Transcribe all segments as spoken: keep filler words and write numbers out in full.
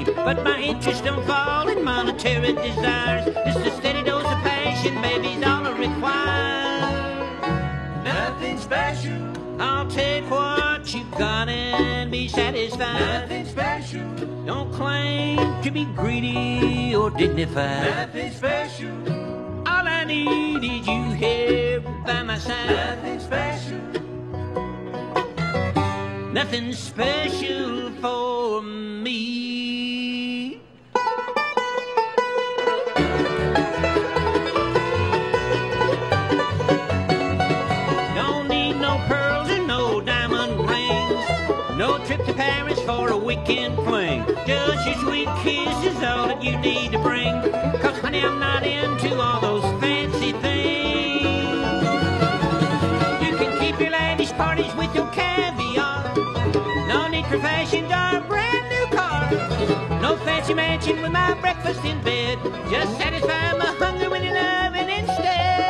but my interest don't fall in monetary desires. Just a steady dose of passion, baby's all I require. Nothing special. I'll take what you got and be satisfied. Nothing special. Don't claim to be greedy or dignified. Nothing special. All I need is you here by my side. Nothing special. Nothing special for me. Don't need no pearls and no diamond rings. No trip to Paris for a weekend fling. Just your sweet kiss is all that you need to bring. Cause honey, I'm not into all those fancy things. You can keep your lavish parties with your caviar. No need for fashions or a brand new car. No fancy mansion with my breakfast in bed. Just satisfy my hunger when you're loving instead.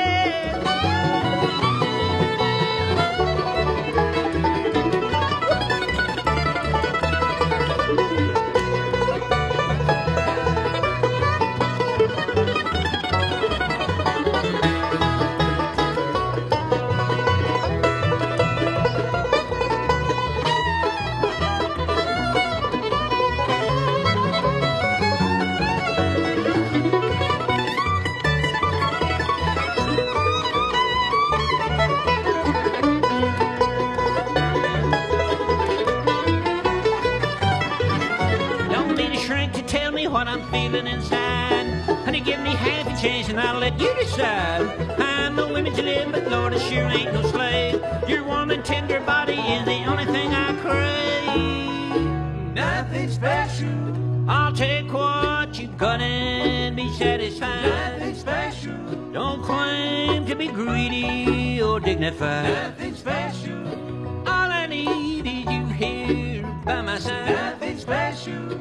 What I'm feeling inside. Honey, give me half a chance and I'll let you decide. I'm no women to live, but Lord, I sure ain't no slave. Your warm and tender body is the only thing I crave. Nothing special. I'll take what you got and be satisfied. Nothing special. Don't claim to be greedy or dignified. Nothing special. All I need is you here by my side. Nothing special.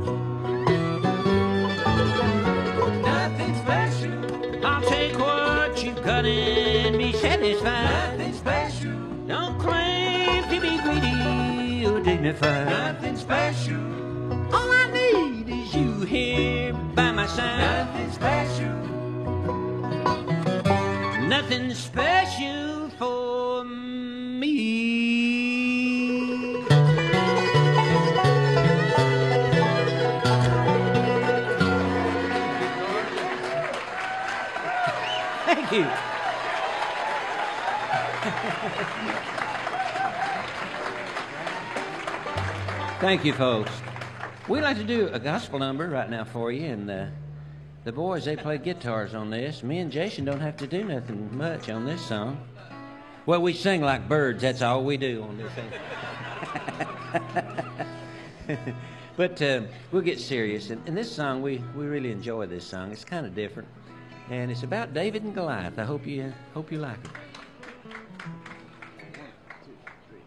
I'll take what you've got and be satisfied. Nothing special. Don't claim to be greedy or dignified. Nothing special. All I need is you here by my side. Nothing special. Nothing special for me. Thank you. Thank you, folks. We'd like to do a gospel number right now for you, and uh, the boys, they play guitars on this. Me and Jason don't have to do nothing much on this song. Well, we sing like birds. That's all we do on this thing. But uh, we'll get serious. And, and this song, we, we really enjoy this song. It's kind of different. And it's about David and Goliath. I hope you hope you like it.